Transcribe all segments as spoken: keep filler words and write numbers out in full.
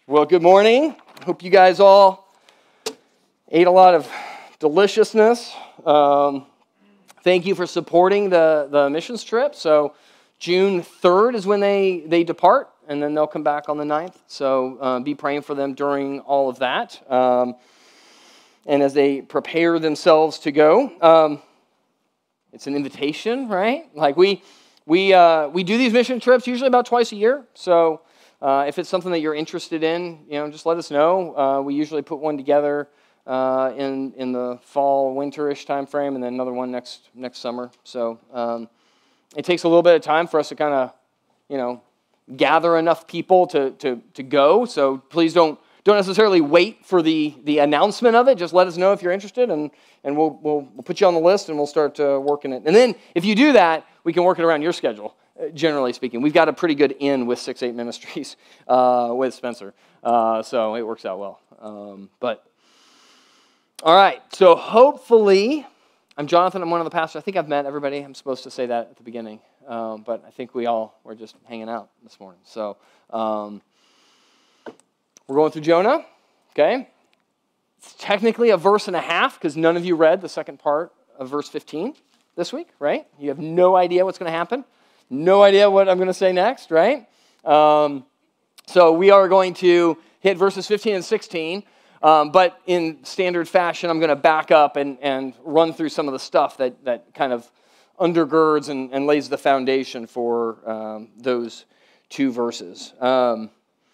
Well, good morning. Hope you guys all ate a lot of deliciousness. Um, thank you for supporting the, the missions trip. So June third is when they, they depart, and then they'll come back on the ninth. So uh, be praying for them during all of that. Um, and as they prepare themselves to go, um, it's an invitation, right? Like we we uh, we do these mission trips usually about twice a year. So uh, if it's something that you're interested in, you know, just let us know. Uh, we usually put one together uh, in in the fall, winterish time frame, and then another one next next summer. So um, it takes a little bit of time for us to kind of, you know, gather enough people to to to go. So please don't. Don't necessarily wait for the, the announcement of it. Just let us know if you're interested, and, and we'll, we'll we'll put you on the list, and we'll start uh, working it. And then if you do that, we can work it around your schedule, uh, generally speaking. We've got a pretty good in with six eight Ministries uh, with Spencer, uh, so it works out well. Um, but, all right, so hopefully, I'm Jonathan, I'm one of the pastors. I think I've met everybody. I'm supposed to say that at the beginning, um, but I think we all were just hanging out this morning. So, um we're going through Jonah, okay? It's technically a verse and a half because none of you read the second part of verse fifteen this week, right? You have no idea what's going to happen. No idea what I'm going to say next, right? Um, so we are going to hit verses fifteen and sixteen, um, but in standard fashion, I'm going to back up and, and run through some of the stuff that, that kind of undergirds and, and lays the foundation for um, those two verses. Um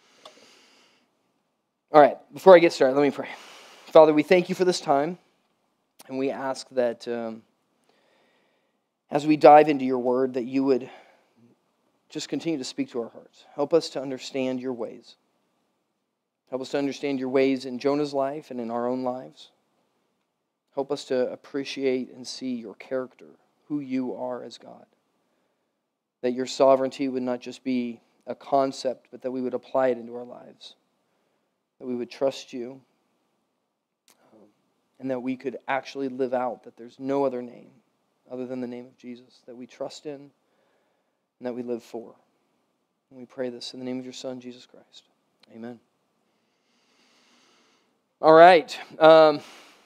All right, before I get started, let me pray. Father, we thank you for this time, and we ask that um, as we dive into your word, that you would just continue to speak to our hearts. Help us to understand your ways. Help us to understand your ways in Jonah's life and in our own lives. Help us to appreciate and see your character, who you are as God. That your sovereignty would not just be a concept, but that we would apply it into our lives. That we would trust you, um, and that we could actually live out that there's no other name other than the name of Jesus that we trust in and that we live for. And we pray this in the name of your Son, Jesus Christ. Amen. All right. Um,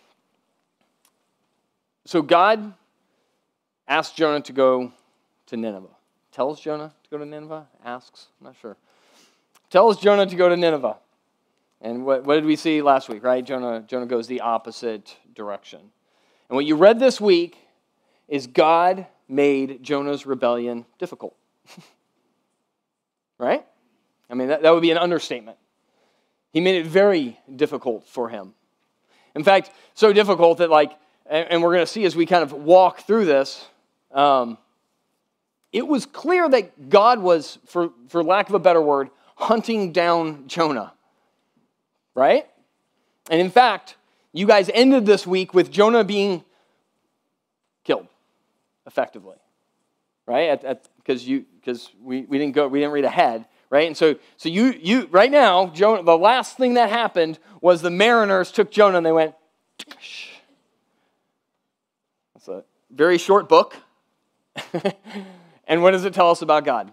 so God asked Jonah to go to Nineveh. Tells Jonah to go to Nineveh? Asks? I'm not sure. Tells Jonah to go to Nineveh. And what, what did we see last week, right? Jonah, Jonah goes the opposite direction. And what you read this week is God made Jonah's rebellion difficult. Right? I mean, that, that would be an understatement. He made it very difficult for him. In fact, so difficult that like, and, and we're going to see as we kind of walk through this, um, it was clear that God was, for, for lack of a better word, hunting down Jonah. Right? And in fact, you guys ended this week with Jonah being killed, effectively. Right? Because you because we, we didn't go we didn't read ahead, right? And so so you you right now, Jonah, the last thing that happened was the mariners took Jonah and they went. That's a very short book. And what does it tell us about God?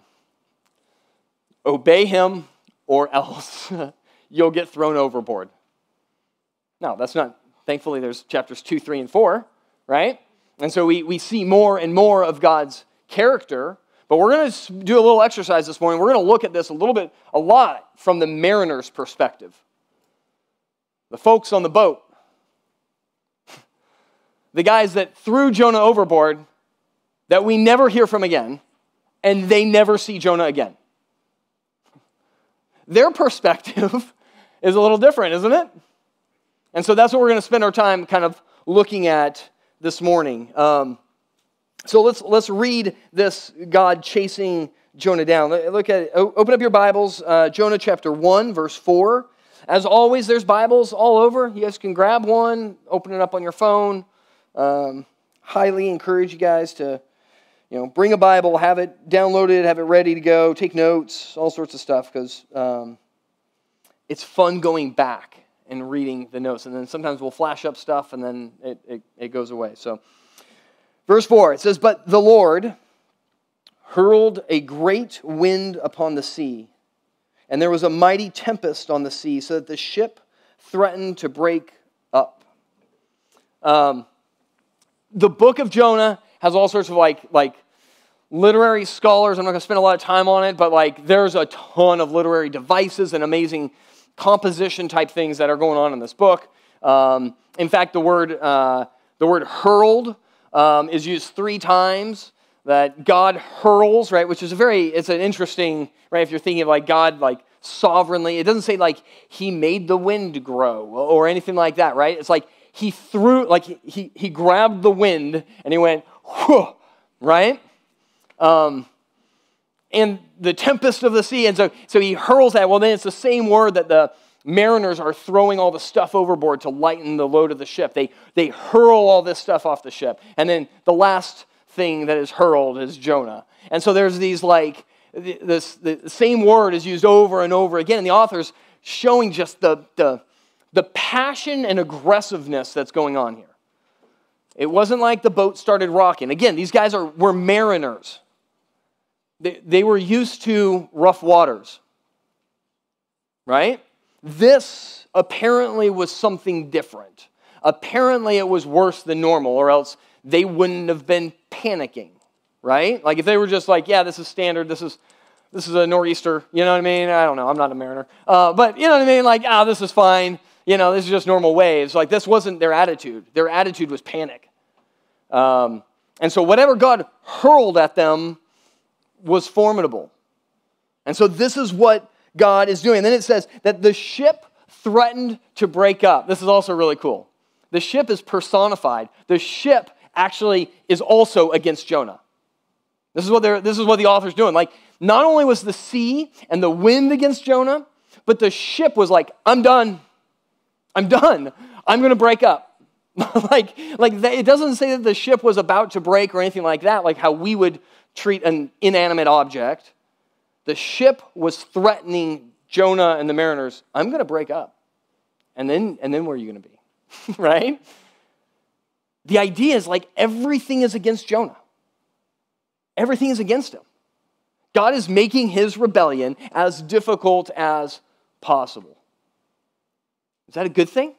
Obey him or else. You'll get thrown overboard. No, that's not, thankfully there's chapters two, three, and four, right? And so we, we see more and more of God's character, but we're going to do a little exercise this morning. We're going to look at this a little bit, a lot from the mariner's perspective. The folks on the boat. The guys that threw Jonah overboard that we never hear from again, and they never see Jonah again. Their perspective is a little different, isn't it? And so that's what we're going to spend our time kind of looking at this morning. Um, so let's let's read this God chasing Jonah down. Look at it. Open up your Bibles, uh, Jonah chapter one, verse four. As always, there's Bibles all over. You guys can grab one, open it up on your phone. Um, highly encourage you guys to, you know, bring a Bible, have it downloaded, have it ready to go, take notes, all sorts of stuff, because um, it's fun going back and reading the notes. And then sometimes we'll flash up stuff, and then it, it, it goes away. So, verse four, it says, "But the Lord hurled a great wind upon the sea, and there was a mighty tempest on the sea, so that the ship threatened to break up. Um, the book of Jonah has all sorts of like, like literary scholars. I'm not going to spend a lot of time on it, but like there's a ton of literary devices and amazing composition type things that are going on in this book. Um, in fact, the word uh, the word hurled um, is used three times. That God hurls, right? Which is a very, it's an interesting, right? If you're thinking of like God, like sovereignly, it doesn't say like he made the wind grow or anything like that, right? It's like he threw, like he he, he grabbed the wind and he went, whew, right? Um, and the tempest of the sea, and so so he hurls that. Well, then it's the same word that the mariners are throwing all the stuff overboard to lighten the load of the ship. They they hurl all this stuff off the ship, and then the last thing that is hurled is Jonah. And so there's these like, this the same word is used over and over again, and the author's showing just the, the, the passion and aggressiveness that's going on here. It wasn't like the boat started rocking. Again, these guys are were mariners. They, they were used to rough waters, right? This apparently was something different. Apparently it was worse than normal, or else they wouldn't have been panicking, right? Like if they were just like, yeah, this is standard, this is this is a nor'easter, you know what I mean? I don't know, I'm not a mariner. Uh, but you know what I mean? Like, ah, oh, this is fine. You know, this is just normal waves. Like this wasn't their attitude. Their attitude was panic. Um, and so whatever God hurled at them was formidable. And so this is what God is doing. And then it says that the ship threatened to break up. This is also really cool. The ship is personified. The ship actually is also against Jonah. This is what they're, this is what the author's doing. Like, not only was the sea and the wind against Jonah, but the ship was like, I'm done. I'm done. I'm going to break up. like, like that, it doesn't say that the ship was about to break or anything like that, like how we would treat an inanimate object. The ship was threatening Jonah and the mariners, I'm going to break up. And then, and then where are you going to be? Right? The idea is like everything is against Jonah. Everything is against him. God is making his rebellion as difficult as possible. Is that a good thing?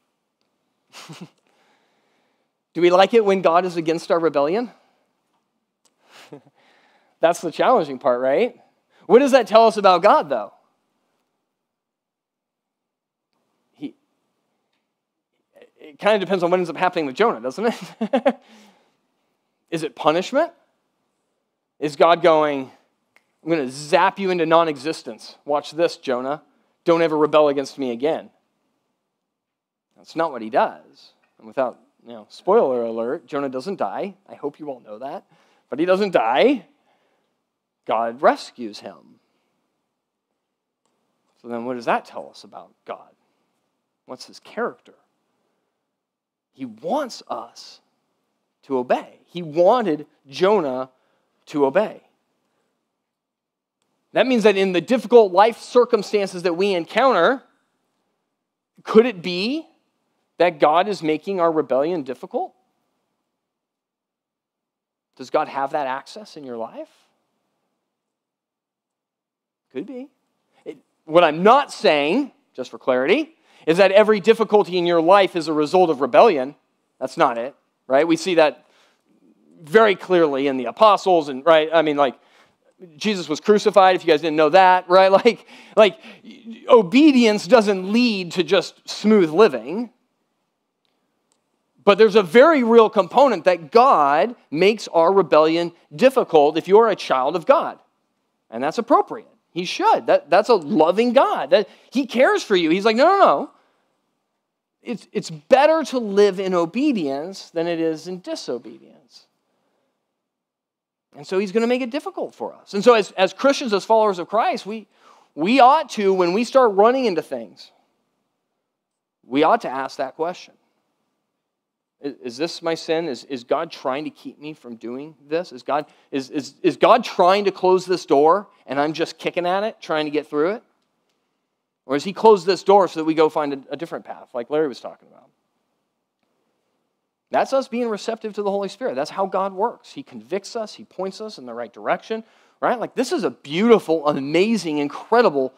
Do we like it when God is against our rebellion? That's the challenging part, right? What does that tell us about God, though? He, it kind of depends on what ends up happening with Jonah, doesn't it? Is it punishment? Is God going, I'm going to zap you into non-existence. Watch this, Jonah. Don't ever rebel against me again. That's not what he does. And without, you know, spoiler alert, Jonah doesn't die. I hope you all know that. But he doesn't die. God rescues him. So then what does that tell us about God? What's his character? He wants us to obey. He wanted Jonah to obey. That means that in the difficult life circumstances that we encounter, could it be that God is making our rebellion difficult? Does God have that access in your life? Could be. It, what I'm not saying, just for clarity, is that every difficulty in your life is a result of rebellion. That's not it, right? We see that very clearly in the apostles, and right, I mean, like, Jesus was crucified, if you guys didn't know that, right? Like, like obedience doesn't lead to just smooth living. But there's a very real component that God makes our rebellion difficult if you're a child of God. And that's appropriate. He should. That, that's a loving God. That He cares for you. He's like, no, no, no. It's, it's better to live in obedience than it is in disobedience. And so he's going to make it difficult for us. And so as, as Christians, as followers of Christ, we, we ought to, when we start running into things, we ought to ask that question. Is, is this my sin? Is, is God trying to keep me from doing this? Is God, is, is, is God trying to close this door and I'm just kicking at it, trying to get through it? Or has he closed this door so that we go find a, a different path, like Larry was talking about? That's us being receptive to the Holy Spirit. That's how God works. He convicts us. He points us in the right direction, right? Like, this is a beautiful, amazing, incredible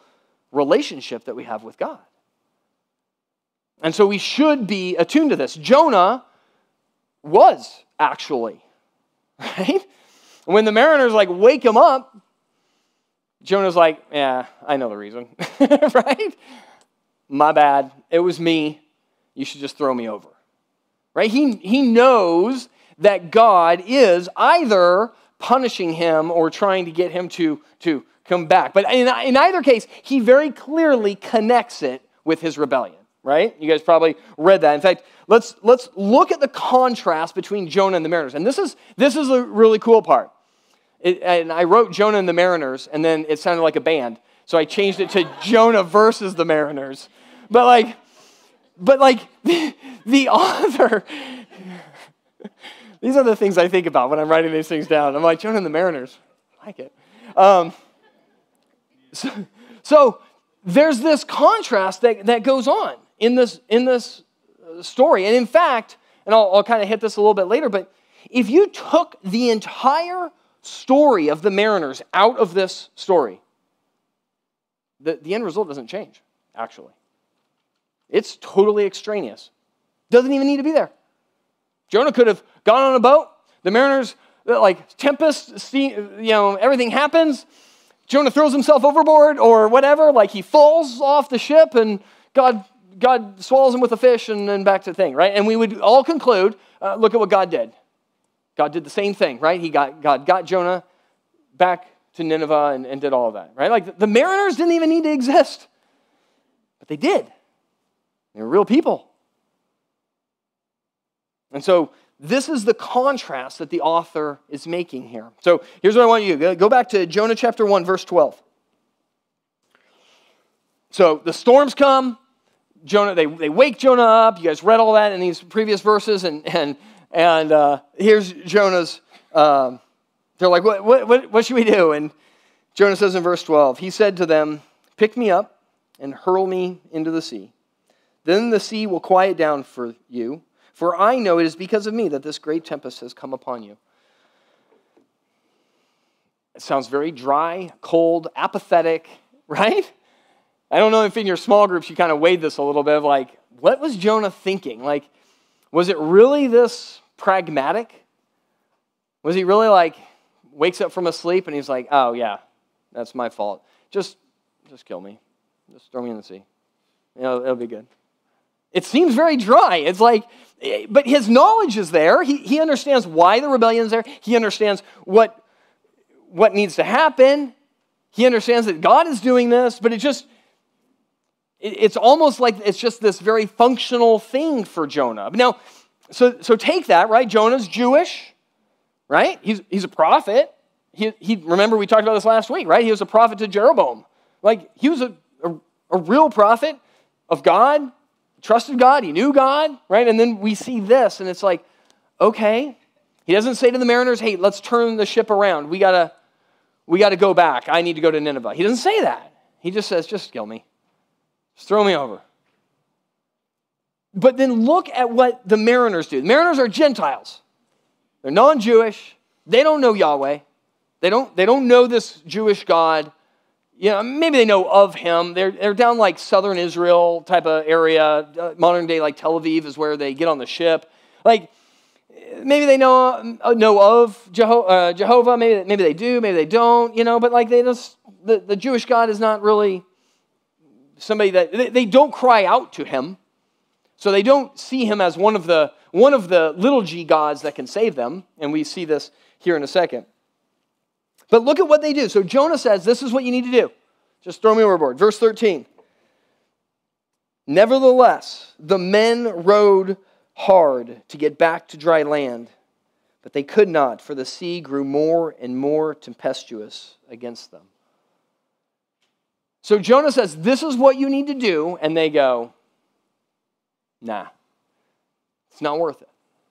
relationship that we have with God. And so we should be attuned to this. Jonah was actually, right? When the mariners like wake him up, Jonah's like, yeah, I know the reason, right? My bad. It was me. You should just throw me over, right? He, he knows that God is either punishing him or trying to get him to, to come back. But in, in either case, he very clearly connects it with his rebellion, right? You guys probably read that. In fact, let's, let's look at the contrast between Jonah and the mariners. And this is, this is a really cool part. It, and I wrote Jonah and the Mariners, and then it sounded like a band. So I changed it to Jonah versus the Mariners. But like, but like the, the author, these are the things I think about when I'm writing these things down. I'm like, Jonah and the Mariners, I like it. Um, so, so there's this contrast that, that goes on in this, in this story. And in fact, and I'll, I'll kind of hit this a little bit later, but if you took the entire story of the mariners out of this story, the, the end result doesn't change, actually. It's totally extraneous. Doesn't even need to be there. Jonah could have gone on a boat. The mariners, like tempest, sea, you know, everything happens. Jonah throws himself overboard or whatever, like he falls off the ship and God, God swallows him with a fish and then back to the thing, right? And we would all conclude, uh, look at what God did. God did the same thing, right? He got God got Jonah back to Nineveh and, and did all of that, right? Like the mariners didn't even need to exist, but they did. They were real people. And so this is the contrast that the author is making here. So here's what I want you to do. Go back to Jonah chapter one, verse twelve. So the storms come. Jonah, they, they wake Jonah up. You guys read all that in these previous verses, and and And uh, here's Jonah's, um, they're like, what, what, what should we do? And Jonah says in verse twelve, he said to them, pick me up and hurl me into the sea. Then the sea will quiet down for you, for I know it is because of me that this great tempest has come upon you. It sounds very dry, cold, apathetic, right? I don't know if in your small groups you kind of weighed this a little bit of like, what was Jonah thinking? Like, was it really this pragmatic? Was he really like, wakes up from a sleep and he's like, oh yeah, that's my fault. Just, just kill me. Just throw me in the sea. You know, it'll be good. It seems very dry. It's like, but his knowledge is there. He, he understands why the rebellion is there. He understands what, what needs to happen. He understands that God is doing this, but it just, it's almost like it's just this very functional thing for Jonah. Now, so, so take that, right? Jonah's Jewish, right? He's, he's a prophet. He, he, remember we talked about this last week, right? He was a prophet to Jeroboam. Like, he was a, a, a real prophet of God, trusted God, he knew God, right? And then we see this, and it's like, okay. He doesn't say to the mariners, hey, let's turn the ship around. We gotta, we gotta go back. I need to go to Nineveh. He doesn't say that. He just says, just kill me. Just throw me over. But then look at what the mariners do. The mariners are Gentiles. They're non-Jewish. They don't know Yahweh. They don't, they don't know this Jewish God. You know, maybe they know of him. They're, they're down like southern Israel type of area. Uh, modern day like Tel Aviv is where they get on the ship. Like, maybe they know, uh, know of Jeho- uh, Jehovah. Maybe, maybe they do. Maybe they don't. You know, but like they just, the, the Jewish God is not really somebody that, they, they don't cry out to him. So they don't see him as one of the one of the little g gods that can save them. And we see this here in a second. But look at what they do. So Jonah says, this is what you need to do. Just throw me overboard. Verse thirteen. Nevertheless, the men rowed hard to get back to dry land, but they could not, for the sea grew more and more tempestuous against them. So Jonah says, this is what you need to do, and they go, nah, it's not worth it.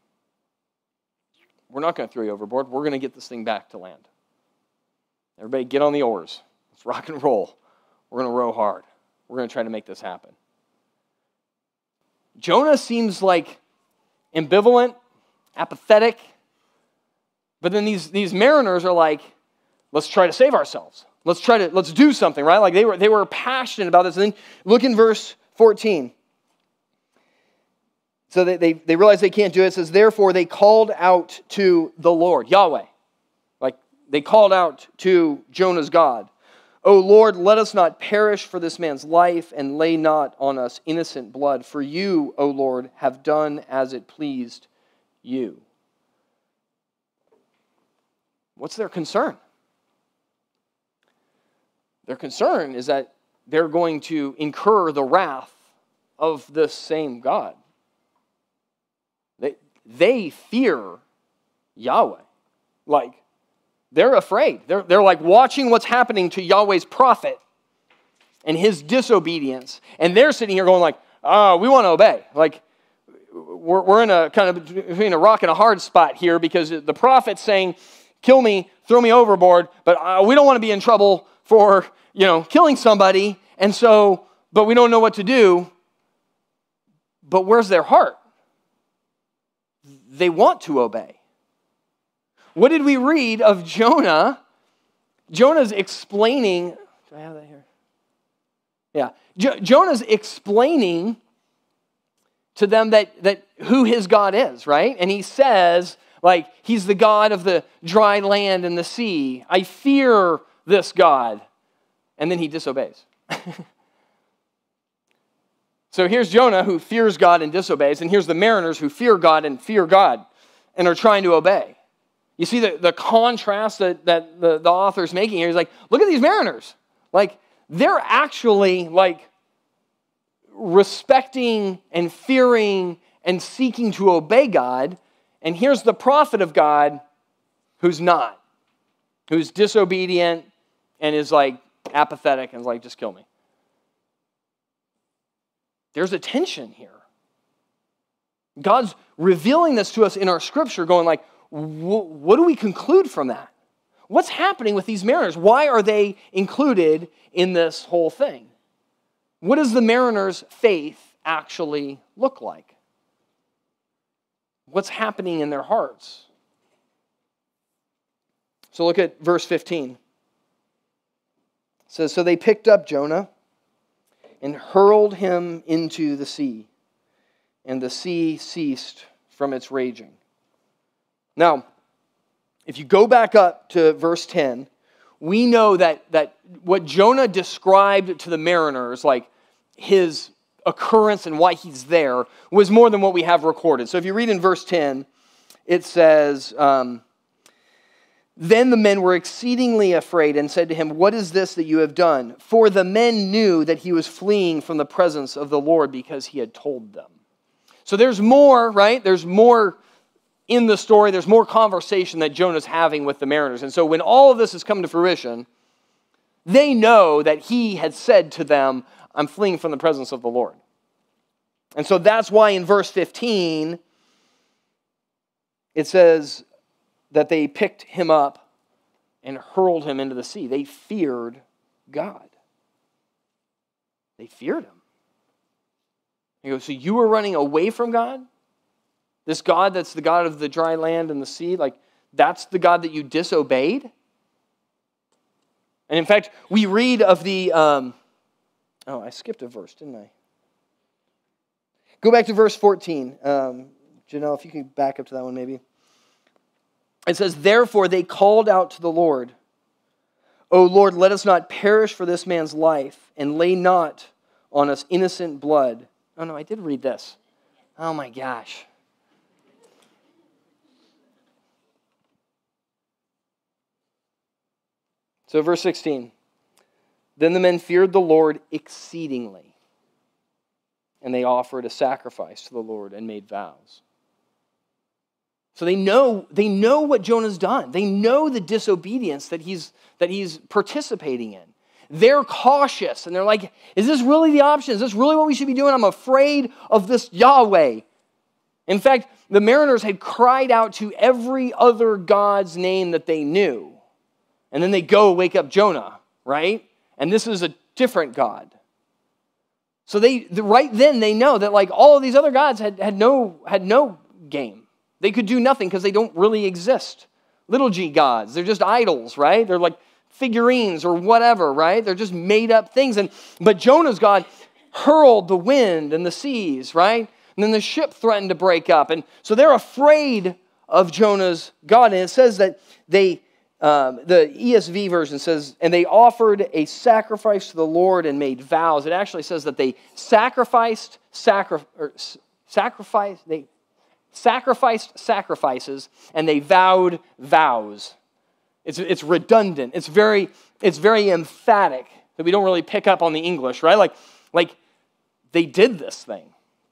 We're not going to throw you overboard. We're going to get this thing back to land. Everybody get on the oars. Let's rock and roll. We're going to row hard. We're going to try to make this happen. Jonah seems like ambivalent, apathetic, but then these, these mariners are like, let's try to save ourselves. Let's try to, let's do something, right? Like they were, they were passionate about this. And then look in verse fourteen. So they, they, they realize they can't do it. It says, therefore they called out to the Lord, Yahweh. Like they called out to Jonah's God. O Lord, let us not perish for this man's life, and lay not on us innocent blood. For you, O Lord, have done as it pleased you. What's their concern? Their concern is that they're going to incur the wrath of this same God. They, they fear Yahweh. Like, they're afraid. They're, they're like watching what's happening to Yahweh's prophet and his disobedience. And they're sitting here going like, oh, we want to obey. Like, we're, we're in a kind of between a rock and a hard spot here because the prophet's saying, kill me, throw me overboard, but uh, we don't want to be in trouble for, you know, killing somebody. And so, but we don't know what to do. But where's their heart? They want to obey. What did we read of Jonah? Jonah's explaining, do I have that here? Yeah. Jo- Jonah's explaining to them that, that who his God is, right? And he says, like, he's the God of the dry land and the sea. I fear this God. And then he disobeys. So here's Jonah who fears God and disobeys, and here's the mariners who fear God and fear God and are trying to obey. You see the, the contrast that, that the, the author's making here. He's like, look at these mariners. Like, they're actually like respecting and fearing and seeking to obey God. And here's the prophet of God who's not, who's disobedient and is like apathetic and is like, just kill me. There's a tension here. God's revealing this to us in our scripture, going like, what do we conclude from that? What's happening with these mariners? Why are they included in this whole thing? What does the mariners' faith actually look like? What's happening in their hearts? So look at verse fifteen. It says, so they picked up Jonah and hurled him into the sea, and the sea ceased from its raging. Now, if you go back up to verse ten, we know that, that what Jonah described to the mariners, like his occurrence and why he's there, was more than what we have recorded. So if you read in verse ten, it says, um, then the men were exceedingly afraid and said to him, what is this that you have done? For the men knew that he was fleeing from the presence of the Lord because he had told them. So there's more, right? There's more in the story. There's more conversation that Jonah's having with the mariners. And so when all of this has come to fruition, they know that he had said to them, I'm fleeing from the presence of the Lord. And so that's why in verse fifteen, it says that they picked him up and hurled him into the sea. They feared God. They feared him. He goes, so you were running away from God? This God that's the God of the dry land and the sea, like that's the God that you disobeyed? And in fact, we read of the, um, oh, I skipped a verse, didn't I? Go back to verse fourteen. Um, Janelle, if you can back up to that one maybe. It says, therefore they called out to the Lord, O Lord, let us not perish for this man's life, and lay not on us innocent blood. Oh no, I did read this. Oh my gosh. So verse sixteen, then the men feared the Lord exceedingly, and they offered a sacrifice to the Lord and made vows. So they know, they know what Jonah's done. They know the disobedience that he's, that he's participating in. They're cautious, and they're like, is this really the option? Is this really what we should be doing? I'm afraid of this Yahweh. In fact, the mariners had cried out to every other god's name that they knew. And then they go wake up Jonah, right? And this is a different God. So they right then they know that like all of these other gods had, had no had no game. They could do nothing because they don't really exist. Little g gods, they're just idols, right? They're like figurines or whatever, right? They're just made up things. And but Jonah's God hurled the wind and the seas, right? And then the ship threatened to break up. And so they're afraid of Jonah's God. And it says that they, um, the E S V version says, and they offered a sacrifice to the Lord and made vows. It actually says that they sacrificed, sacri- or sacrifice, they sacrificed sacrifices, and they vowed vows. It's, it's redundant. It's very, it's very emphatic that we don't really pick up on the English, right? Like, like they did this thing.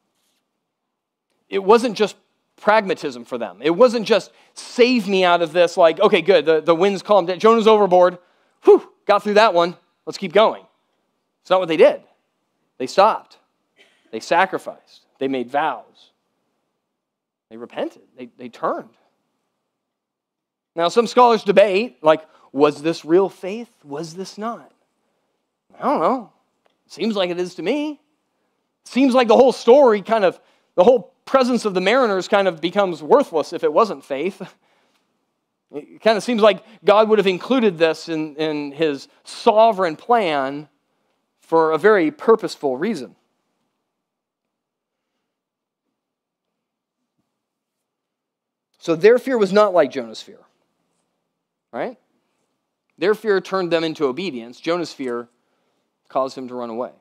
It wasn't just pragmatism for them. It wasn't just save me out of this, like, okay, good, the, the wind's calmed down. Jonah's overboard. Whew, got through that one. Let's keep going. It's not what they did. They stopped. They sacrificed. They made vows. They repented. They, they turned. Now, some scholars debate, like, was this real faith? Was this not? I don't know. Seems like it is to me. Seems like the whole story kind of, the whole presence of the mariners kind of becomes worthless if it wasn't faith. It kind of seems like God would have included this in, in his sovereign plan for a very purposeful reason. So their fear was not like Jonah's fear, right? Their fear turned them into obedience. Jonah's fear caused him to run away.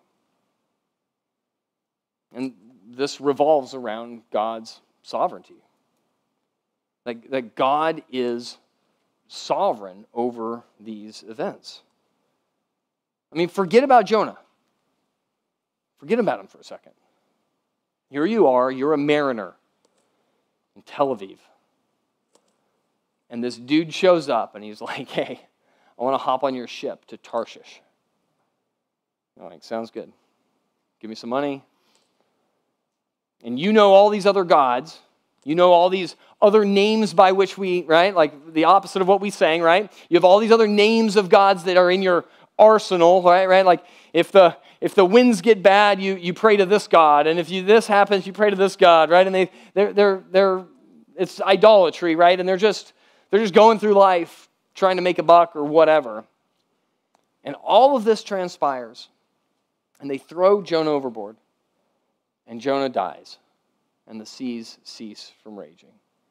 And this revolves around God's sovereignty. That, that God is sovereign over these events. I mean, forget about Jonah. Forget about him for a second. Here you are, you're a mariner in Tel Aviv. And this dude shows up and he's like, hey, I want to hop on your ship to Tarshish. I'm like, sounds good. Give me some money. And you know all these other gods. You know all these other names by which we, right? Like the opposite of what we sang, right? You have all these other names of gods that are in your arsenal, right? Right? Like if the if the winds get bad, you you pray to this god, and if you this happens, you pray to this god, right? And they they're they're they're it's idolatry, right? And they're just they're just going through life trying to make a buck or whatever. And all of this transpires, and they throw Jonah overboard. And Jonah dies, and the seas cease from raging.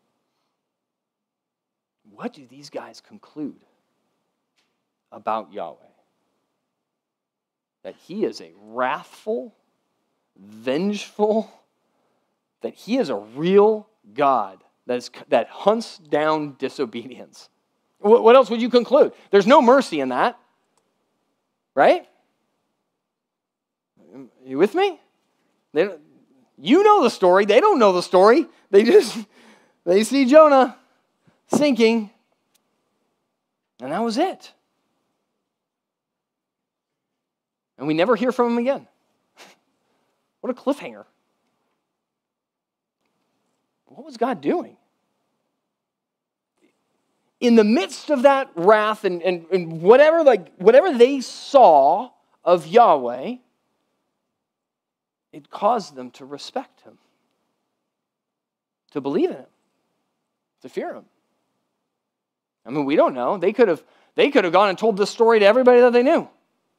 What do these guys conclude about Yahweh? That he is a wrathful, vengeful, that he is a real God that, is, that hunts down disobedience. What else would you conclude? There's no mercy in that, right? Are you with me? They don't, you know the story. They don't know the story. They just, they see Jonah sinking. And that was it. And we never hear from him again. What a cliffhanger. What was God doing? In the midst of that wrath and, and, and whatever, like, whatever they saw of Yahweh, it caused them to respect him, to believe in him, to fear him. I mean, we don't know. They could have they could have gone and told this story to everybody that they knew.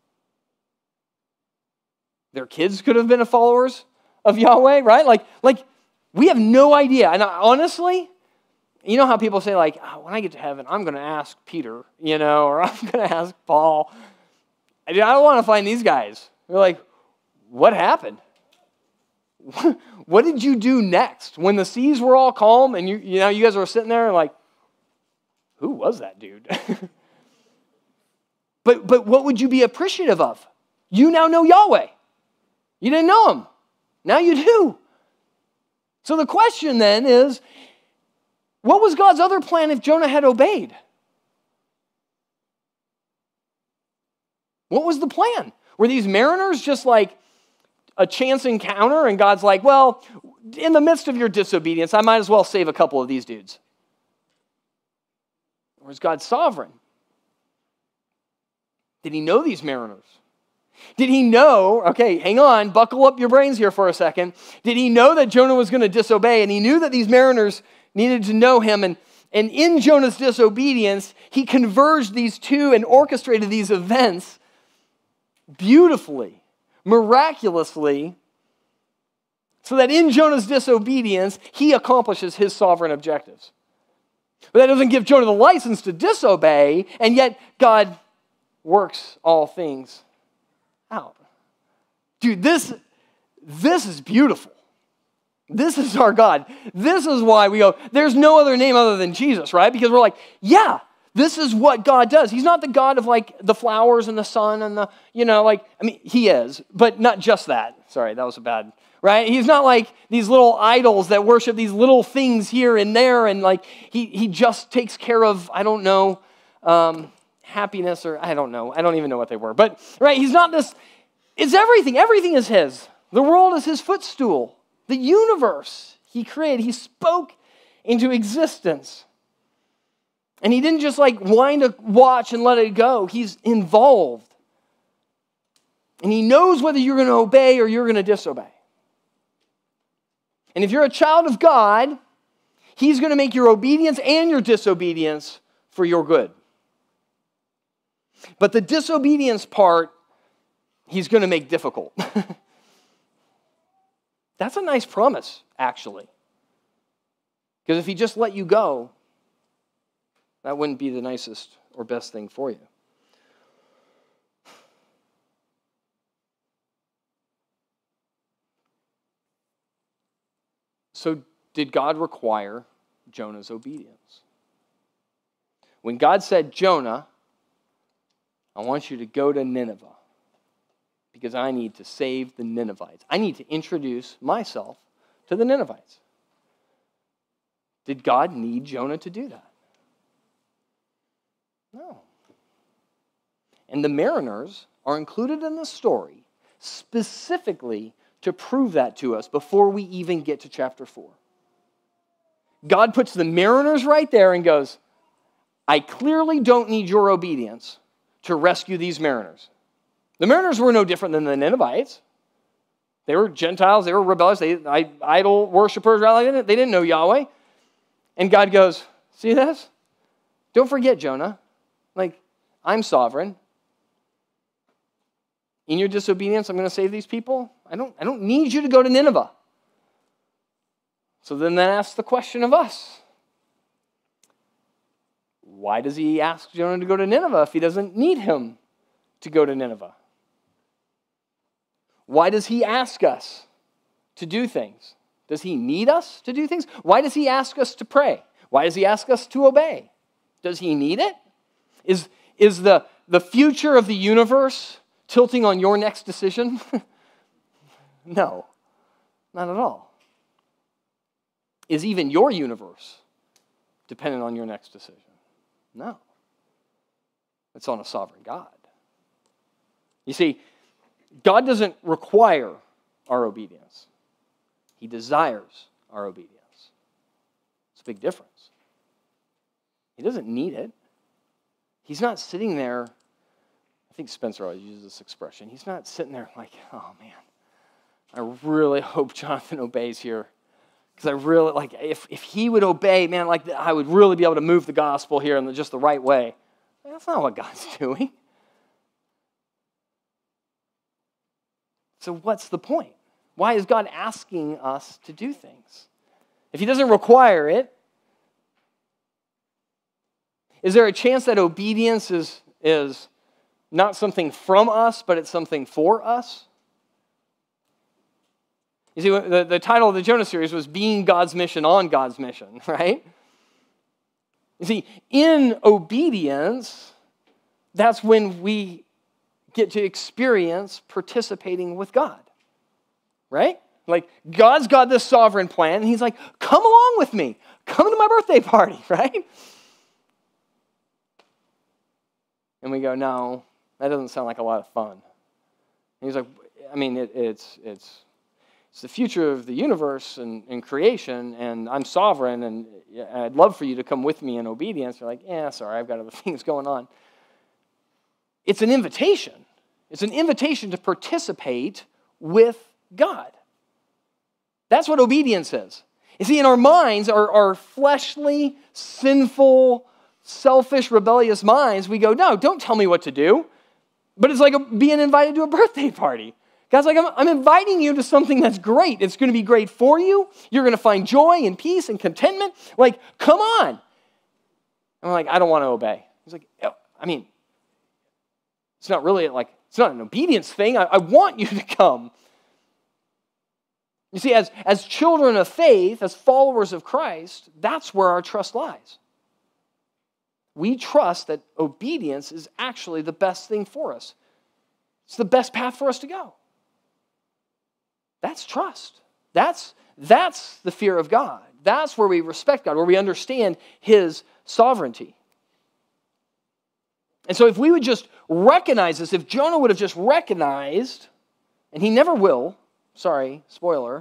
Their kids could have been followers of Yahweh, right? Like, like we have no idea. And honestly, you know how people say, like, oh, when I get to heaven, I'm going to ask Peter, you know, or I'm going to ask Paul. I don't want to find these guys. They're like, what happened? What did you do next? When the seas were all calm and you, you know, you guys were sitting there like, who was that dude? but, but what would you be appreciative of? You now know Yahweh. You didn't know him. Now you do. So the question then is, what was God's other plan if Jonah had obeyed? What was the plan? Were these mariners just like a chance encounter and God's like, well, in the midst of your disobedience, I might as well save a couple of these dudes? Or is God sovereign? Did he know these mariners? Did he know, okay, hang on, buckle up your brains here for a second. Did he know that Jonah was going to disobey, and he knew that these mariners needed to know him, and, And in Jonah's disobedience, he converged these two and orchestrated these events beautifully, miraculously, so that in Jonah's disobedience, he accomplishes his sovereign objectives. But that doesn't give Jonah the license to disobey, and yet God works all things out. Dude, this, this is beautiful. This is our God. This is why we go, there's no other name other than Jesus, right? Because we're like, yeah, this is what God does. He's not the God of like the flowers and the sun and the, you know, like, I mean, he is, but not just that. Sorry, that was a bad, right? He's not like these little idols that worship these little things here and there, and like he, he just takes care of, I don't know, um, happiness or I don't know. I don't even know what they were. But, right, he's not this, it's everything. Everything is his. The world is his footstool. The universe he created, he spoke into existence. And he didn't just like wind a watch and let it go. He's involved. And he knows whether you're going to obey or you're going to disobey. And if you're a child of God, he's going to make your obedience and your disobedience for your good. But the disobedience part, he's going to make difficult. That's a nice promise, actually. Because if he just let you go, that wouldn't be the nicest or best thing for you. So, did God require Jonah's obedience? When God said, Jonah, I want you to go to Nineveh, because I need to save the Ninevites. I need to introduce myself to the Ninevites. Did God need Jonah to do that? No. And the mariners are included in the story specifically to prove that to us before we even get to chapter four. God puts the mariners right there and goes, I clearly don't need your obedience to rescue these mariners. The mariners were no different than the Ninevites. They were Gentiles, they were rebellious, they idol worshipers, they didn't know Yahweh. And God goes, see this? Don't forget, Jonah, like, I'm sovereign. In your disobedience, I'm going to save these people. I don't, I don't need you to go to Nineveh. So then that asks the question of us. Why does he ask Jonah to go to Nineveh if he doesn't need him to go to Nineveh? Why does he ask us to do things? Does he need us to do things? Why does he ask us to pray? Why does he ask us to obey? Does he need it? Is, is the, the future of the universe tilting on your next decision? No, not at all. Is even your universe dependent on your next decision? No. It's on a sovereign God. You see, God doesn't require our obedience. He desires our obedience. It's a big difference. He doesn't need it. He's not sitting there, I think Spencer always uses this expression, he's not sitting there like, oh man, I really hope Jonathan obeys here. Because I really, like, if, if he would obey, man, like, I would really be able to move the gospel here in the, just the right way. That's not what God's doing. So what's the point? Why is God asking us to do things? If he doesn't require it, is there a chance that obedience is, is not something from us, but it's something for us? You see, the, the title of the Jonah series was Being God's Mission on God's Mission, right? You see, in obedience, that's when we get to experience participating with God, right? Like, God's got this sovereign plan, and he's like, come along with me. Come to my birthday party, right? And we go, no, that doesn't sound like a lot of fun. And he's like, I mean, it, it's it's it's the future of the universe and, and creation, and I'm sovereign, and I'd love for you to come with me in obedience. You're like, yeah, sorry, I've got other things going on. It's an invitation. It's an invitation to participate with God. That's what obedience is. You see, in our minds, our, our fleshly, sinful, selfish, rebellious minds, we go, no, don't tell me what to do. But it's like a, being invited to a birthday party. God's like, I'm, I'm inviting you to something that's great. It's going to be great for you. You're going to find joy and peace and contentment. Like, come on. And I'm like, I don't want to obey. He's like, I mean, it's not really like, it's not an obedience thing. I, I want you to come. You see, as, as children of faith, as followers of Christ, that's where our trust lies. We trust that obedience is actually the best thing for us. It's the best path for us to go. That's trust. That's, that's the fear of God. That's where we respect God, where we understand His sovereignty. And so if we would just recognize this, if Jonah would have just recognized, and he never will, sorry, spoiler,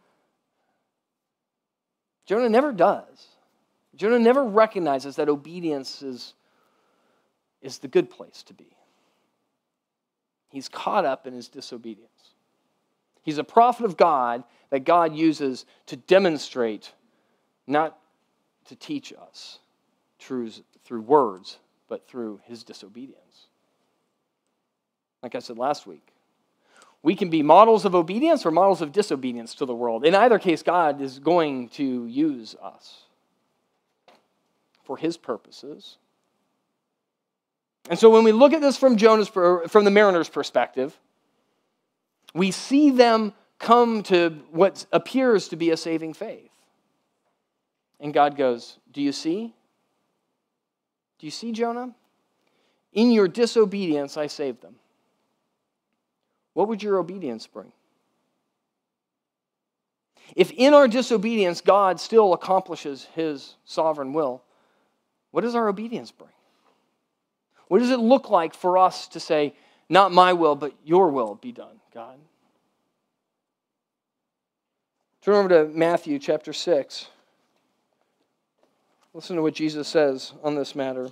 Jonah never does. Jonah never recognizes that obedience is, is the good place to be. He's caught up in his disobedience. He's a prophet of God that God uses to demonstrate, not to teach us truths through words, but through his disobedience. Like I said last week, we can be models of obedience or models of disobedience to the world. In either case, God is going to use us for his purposes. And so when we look at this from Jonah's, from the mariner's perspective, we see them come to what appears to be a saving faith. And God goes, do you see? Do you see, Jonah? In your disobedience, I saved them. What would your obedience bring? If in our disobedience, God still accomplishes his sovereign will, what does our obedience bring? What does it look like for us to say, not my will, but your will be done, God? Turn over to Matthew chapter six. Listen to what Jesus says on this matter.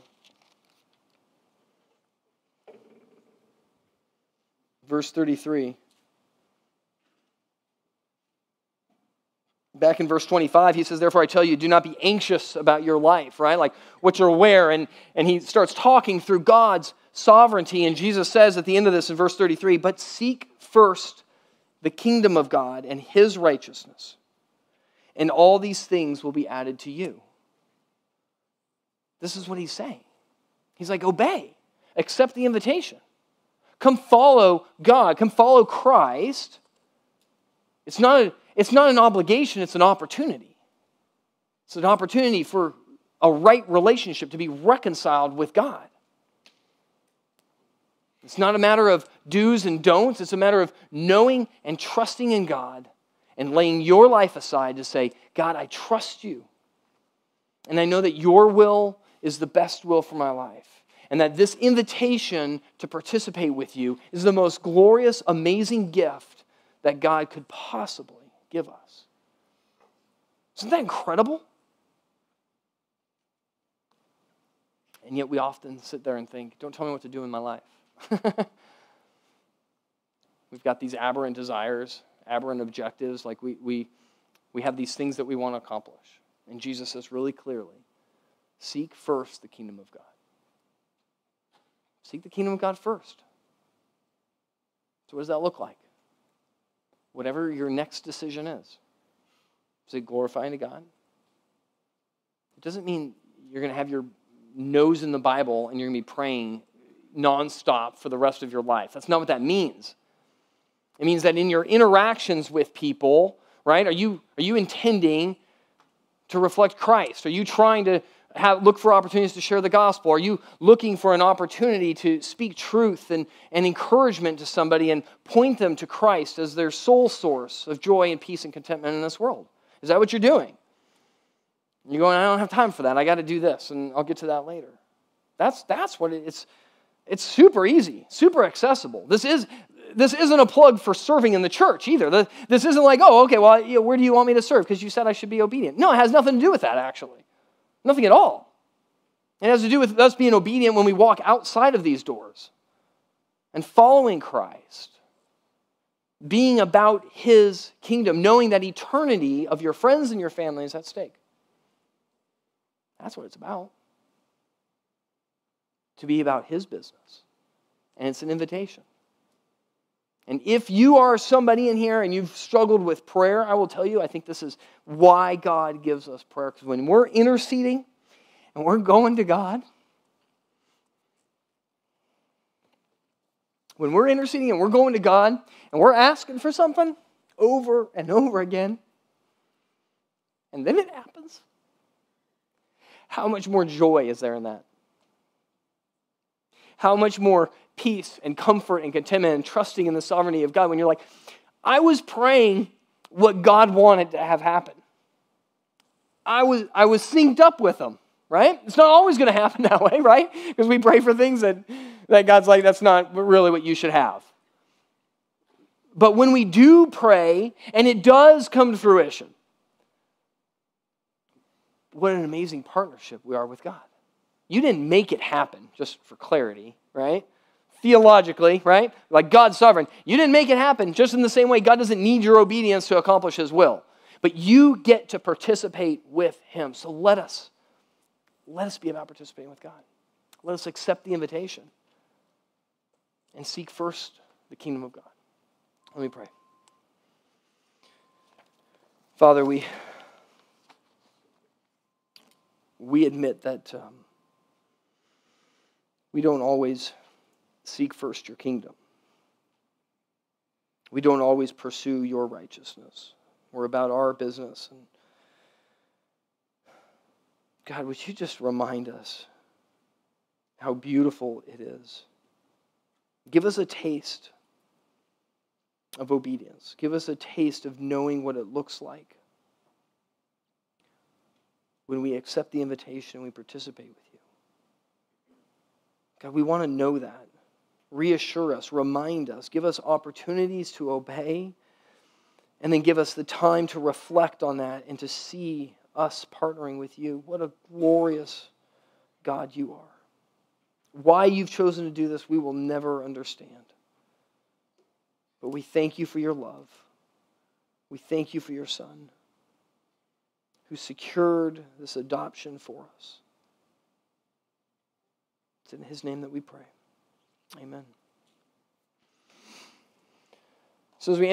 Verse thirty-three. Back in verse twenty-five, he says, therefore I tell you, do not be anxious about your life, right? Like what you'll wear. And, and he starts talking through God's sovereignty. And Jesus says at the end of this in verse thirty-three, but seek first the kingdom of God and his righteousness, and all these things will be added to you. This is what he's saying. He's like, obey, accept the invitation. Come follow God, come follow Christ. It's not a It's not an obligation, it's an opportunity. It's an opportunity for a right relationship to be reconciled with God. It's not a matter of do's and don'ts. It's a matter of knowing and trusting in God and laying your life aside to say, God, I trust you. And I know that your will is the best will for my life. And that this invitation to participate with you is the most glorious, amazing gift that God could possibly give us. Isn't that incredible? And yet we often sit there and think, don't tell me what to do in my life. We've got these aberrant desires, aberrant objectives, like we, we, we have these things that we want to accomplish. And Jesus says really clearly, seek first the kingdom of God. Seek the kingdom of God first. So what does that look like? Whatever your next decision is. Is it glorifying to God? It doesn't mean you're going to have your nose in the Bible and you're going to be praying nonstop for the rest of your life. That's not what that means. It means that in your interactions with people, right, are you, are you intending to reflect Christ? Are you trying to have, look for opportunities to share the gospel? Are you looking for an opportunity to speak truth and, and encouragement to somebody and point them to Christ as their sole source of joy and peace and contentment in this world? Is that what you're doing? You're going, I don't have time for that. I got to do this, and I'll get to that later. That's, that's what it, it's. It's super easy, super accessible. This, is, this isn't a plug for serving in the church either. The, this isn't like, oh, okay, well, you know, where do you want me to serve? Because you said I should be obedient. No, it has nothing to do with that, actually. Nothing at all. It has to do with us being obedient when we walk outside of these doors and following Christ. being about his kingdom, knowing that eternity of your friends and your family is at stake. That's what it's about. To be about his business. And it's an invitation. And if you are somebody in here and you've struggled with prayer, I will tell you, I think this is why God gives us prayer. Because when we're interceding and we're going to God, when we're interceding and we're going to God and we're asking for something over and over again, and then it happens, how much more joy is there in that? How much more peace and comfort and contentment and trusting in the sovereignty of God when you're like, I was praying what God wanted to have happen. I was I was synced up with him, right? It's not always going to happen that way, right? Because we pray for things that, that God's like, that's not really what you should have. But when we do pray, and it does come to fruition, what an amazing partnership we are with God. You didn't make it happen, just for clarity, right? Theologically, right? Like God's sovereign. You didn't make it happen just in the same way God doesn't need your obedience to accomplish his will. But you get to participate with him. So let us, let us be about participating with God. Let us accept the invitation and seek first the kingdom of God. Let me pray. Father, we, we admit that um, we don't always seek first your kingdom. We don't always pursue your righteousness. We're about our business. And God, would you just remind us how beautiful it is? Give us a taste of obedience. Give us a taste of knowing what it looks like when we accept the invitation and we participate with you. God, we want to know that. Reassure us, remind us, give us opportunities to obey, and then give us the time to reflect on that and to see us partnering with you. What a glorious God you are. Why you've chosen to do this, we will never understand. But we thank you for your love. We thank you for your Son, who secured this adoption for us. It's in his name that we pray. Amen. So as we